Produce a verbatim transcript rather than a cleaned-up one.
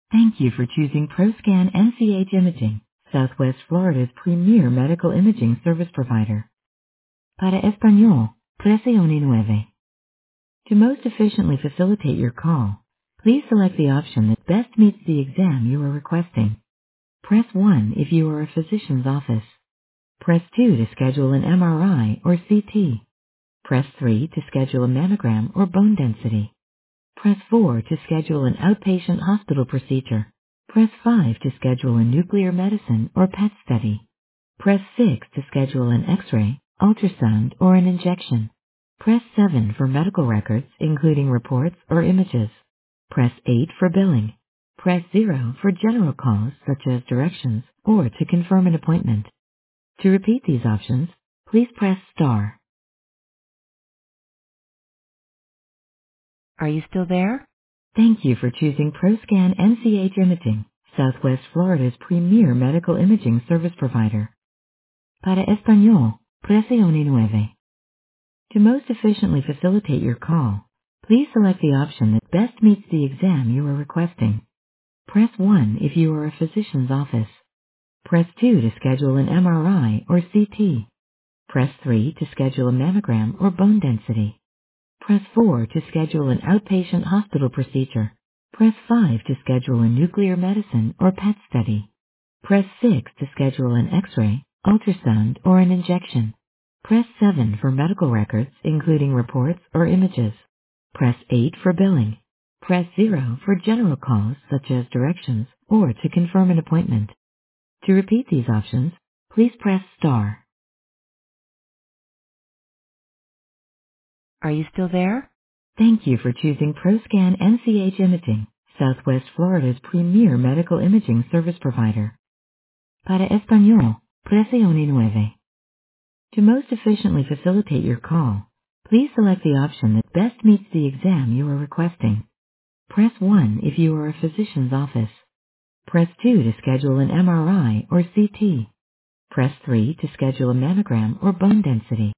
Thank you for choosing ProScan N C H Imaging, Southwest Florida's premier medical imaging service provider. Para Español, presione nueve. To most efficiently facilitate your call, please select the option that best meets the exam you are requesting. Press one if you are a physician's office. Press two to schedule an M R I or C T. Press three to schedule a mammogram or bone density. Press four to schedule an outpatient hospital procedure. Press five to schedule a nuclear medicine or P E T study. Press six to schedule an X-ray, ultrasound, or an injection. Press seven for medical records, including reports or images. Press eight for billing. Press zero for general calls such as directions or to confirm an appointment. To repeat these options, please press star. Are you still there? Thank you for choosing ProScan N C H Imaging, Southwest Florida's premier medical imaging service provider. Para Español, presione nueve. To most efficiently facilitate your call, please select the option that best meets the exam you are requesting. Press one if you are a physician's office. Press two to schedule an M R I or C T. Press three to schedule a mammogram or bone density. Press four to schedule an outpatient hospital procedure. Press five to schedule a nuclear medicine or P E T study. Press six to schedule an X-ray, ultrasound, or an injection. Press seven for medical records, including reports or images. Press eight for billing. Press zero for general calls such as directions or to confirm an appointment. To repeat these options, please press star. Are you still there? Thank you for choosing ProScan N C H Imaging, Southwest Florida's premier medical imaging service provider. Para Español, presione nueve. To most efficiently facilitate your call, please select the option that best meets the exam you are requesting. Press one if you are a physician's office. Press two to schedule an M R I or C T. Press three to schedule a mammogram or bone density.